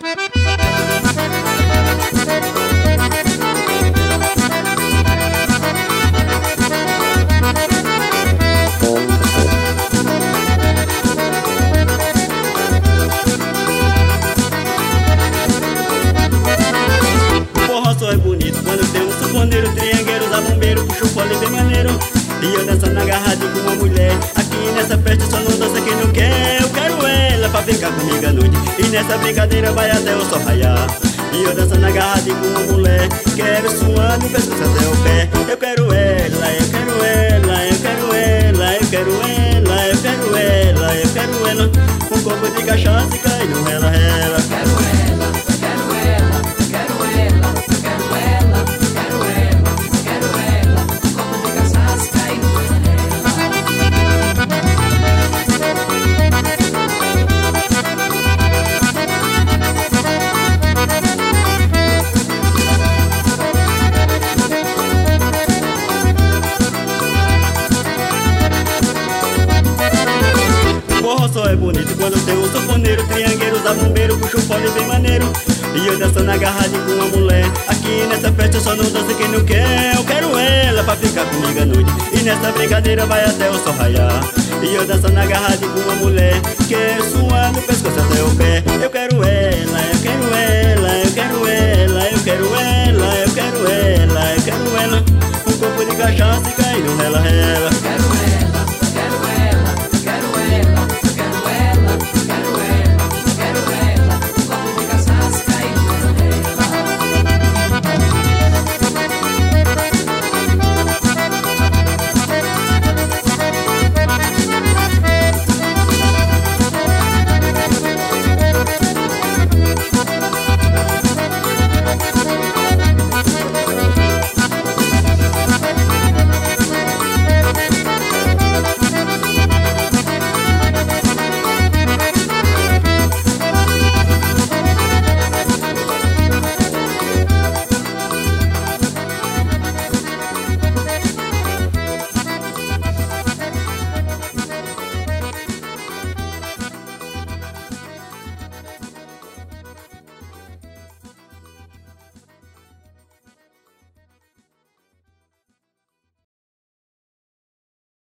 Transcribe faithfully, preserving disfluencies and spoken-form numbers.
É bonito quando tem um sanfoneiro, triangueiro, zabumbeiro, puxa o fole bem maneiro. E eu dançando agarrado com uma mulher. Aqui nessa festa só não dança quem não quer. Eu quero ela pra ficar comigo à noite, e nessa brincadeira vai até o sol raiar. E eu dançando agarrado com uma mulher. Quero suando o pescoço até o pé. Eu quero ela, eu quero ela, eu quero ela, eu quero ela, eu quero ela, eu quero ela. Um copo de cachaça e cai no rela, rela. Quero ela, quero ela, quero ela, quero ela, quero ela, quero ela. Um copo de cachaça e cai no Só é bonito quando tem um sanfoneiro, triangueiro, zabumbeiro, puxa o fole bem maneiro. E eu dançando agarrado com uma mulher. Aqui nessa festa só não dança quem não quer. Eu quero ela pra ficar comigo à noite, e nessa brincadeira vai até o sol raiar. E eu dançando agarrado com uma mulher. Quero suar no pescoço até o pé. Eu quero ela.